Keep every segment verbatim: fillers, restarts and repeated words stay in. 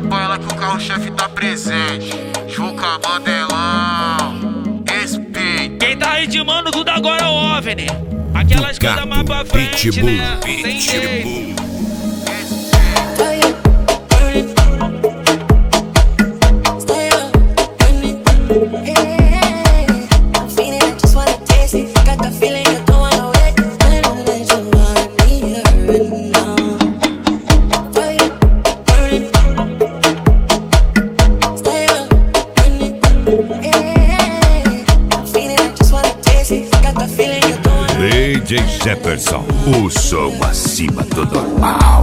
pra ela que o carro-chefe tá presente. Juca Mandelão, respeito. Quem tá ritmando tudo agora é o OVNI. Aquelas coisas mais pra frente, Pitbull, né? Sem jeito. Pitbull. D J Jefferson, o som acima do normal.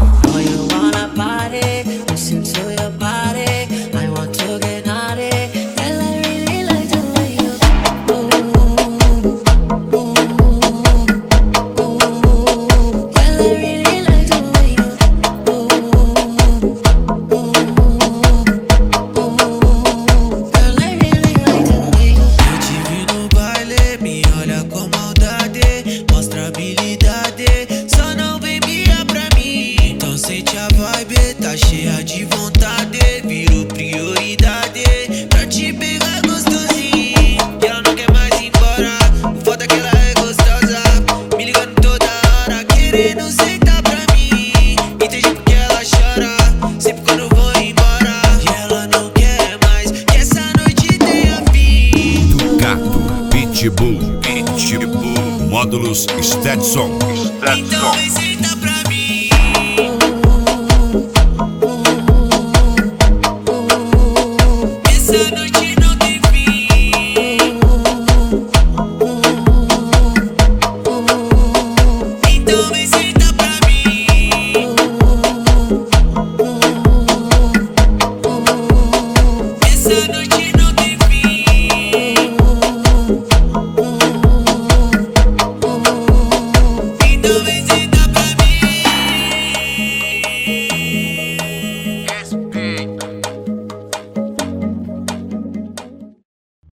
Mostra habilidade, só não vem miar pra mim. Então sente a vibe, tá cheia de vontade. Viro prioridade pra te pegar gostosinho. E ela não quer mais ir embora, o foda é que ela é gostosa. Me ligando toda hora, querendo sentar pra mim. Entendi porque ela chora, sempre quando eu vou embora. E ela não quer mais, que essa noite tenha fim. Ducato, Pitbull, Pitbull. Módulos Stetson. Então vem se